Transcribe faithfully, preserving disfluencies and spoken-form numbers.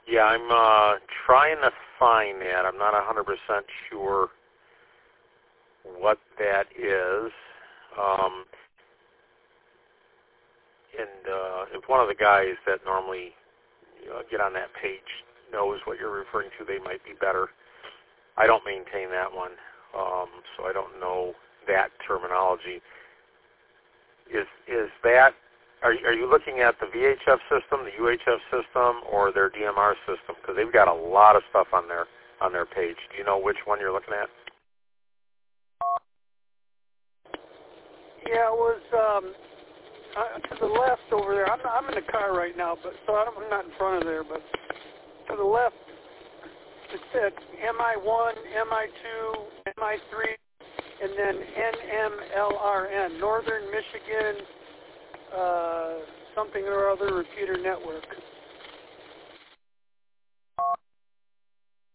Yeah, I'm uh, trying to find that. I'm not one hundred percent sure what that is. Um, and uh, if one of the guys that normally uh, get on that page knows what you're referring to, they might be better. I don't maintain that one, um, so I don't know that terminology. Is is that, are, are you looking at the V H F system, the U H F system, or their D M R system? Because they've got a lot of stuff on their, on their page. Do you know which one you're looking at? Yeah, it was um, uh, to the left over there. I'm, I'm in the car right now, but so I don't, I'm not in front of there, but to the left, it said M I one, M I two, M I three, and then N M L R N, Northern Michigan, uh, something or other repeater network.